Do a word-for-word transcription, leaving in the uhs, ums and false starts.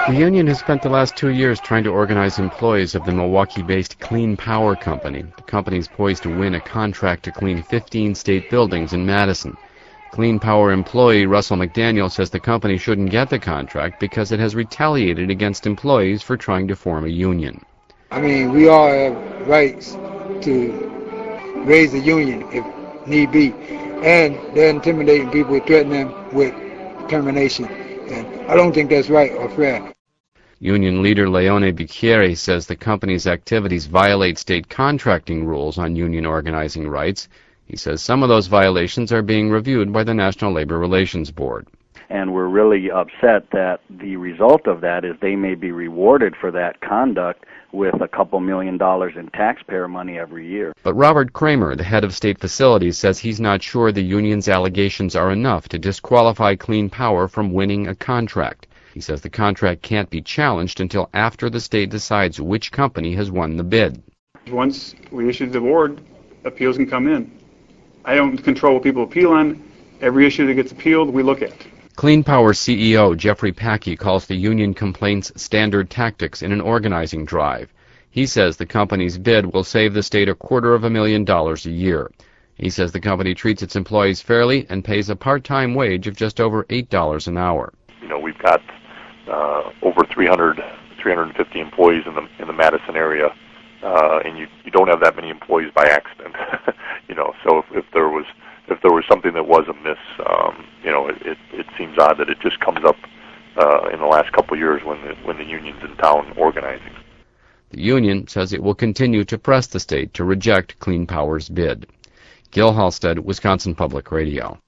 The union has spent the last two years trying to organize employees of the Milwaukee-based Clean Power Company. The company is poised to win a contract to clean fifteen state buildings in Madison. Clean Power employee Russell McDaniel says the company shouldn't get the contract because it has retaliated against employees for trying to form a union. I mean, we all have rights to raise a union if need be, and they're intimidating people, threatening them with termination, and I don't think that's right or fair. Union leader Leone Bicchieri says the company's activities violate state contracting rules on union organizing rights. He says some of those violations are being reviewed by the National Labor Relations Board. And we're really upset that the result of that is they may be rewarded for that conduct with a couple million dollars in taxpayer money every year. But Robert Kramer, the head of state facilities, says he's not sure the union's allegations are enough to disqualify Clean Power from winning a contract. He says the contract can't be challenged until after the state decides which company has won the bid. Once we issue the award, appeals can come in. I don't control what people appeal on. Every issue that gets appealed, we look at. Clean Power C E O Jeffrey Packey calls the union complaints standard tactics in an organizing drive. He says the company's bid will save the state a quarter of a million dollars a year. He says the company treats its employees fairly and pays a part-time wage of just over eight dollars an hour. You know, we've got uh, over three hundred, three hundred fifty employees in the in the Madison area, uh, and you you don't have that many employees by accident. you know, so if, if there was if there was something that was amiss, um, you know, it, it it seems odd that it just comes up uh, in the last couple of years when the when the union's in town organizing. The union says it will continue to press the state to reject Clean Power's bid. Gil Halstead, Wisconsin Public Radio.